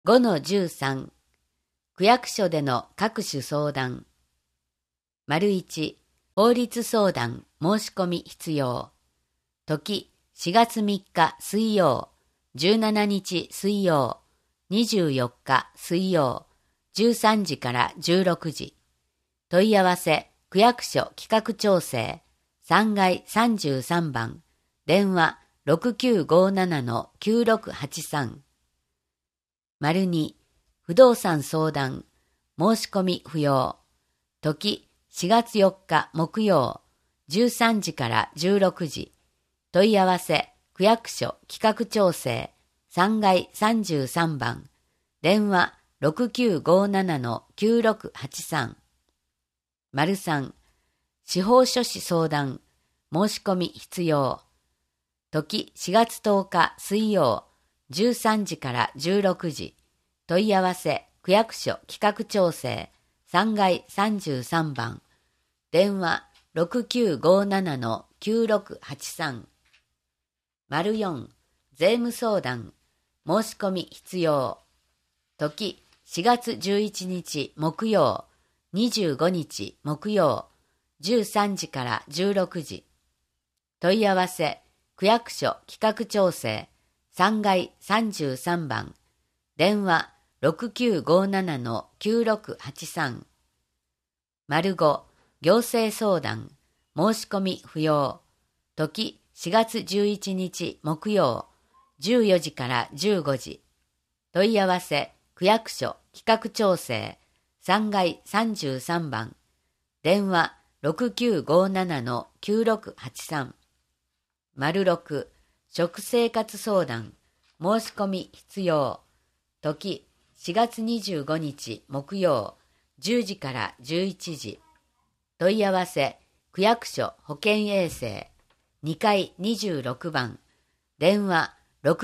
5-13 区役所での各種相談。1、法律相談申し込み必要。時4月3日水曜、17日水曜、24日水曜、13時から16時。問い合わせ区役所企画調整3階33番、電話6957-9683。2、不動産相談申し込み不要。時4月4日木曜、13時から16時。問い合わせ区役所企画調整3階33番、電話6957-9683。3、司法書士相談申し込み必要。時4月10日水曜、13時から16時。問い合わせ区役所企画調整3階33番、電話6957-9683。4、税務相談申し込み必要。時4月11日木曜、25日木曜、13時から16時。問い合わせ区役所企画調整3階33番、電話6957-9683。5、行政相談申し込み不要。時4月11日木曜、14時から15時。問い合わせ区役所企画調整3階33番、電話6957-9683。6、食生活相談申し込み必要。時4月25日木曜、10時から11時。問い合わせ区役所保健衛生2階26番、電話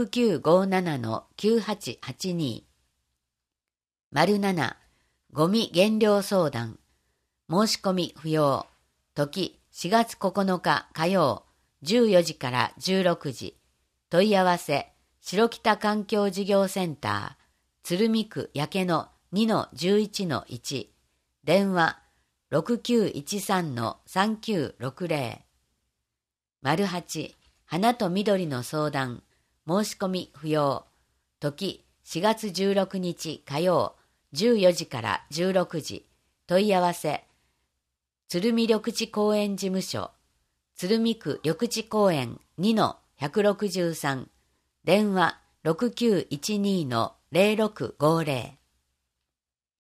6957-9882。7、ゴミ減量相談申し込み不要。時4月9日火曜、14時から16時。問い合わせ白北環境事業センター鶴見区焼野 2-11-1、電話6913-3960。8、花と緑の相談申し込み不要。時4月16日火曜、14時から16時。問い合わせ鶴見緑地公園事務所鶴見区緑地公園 2-163、電話6912-0650。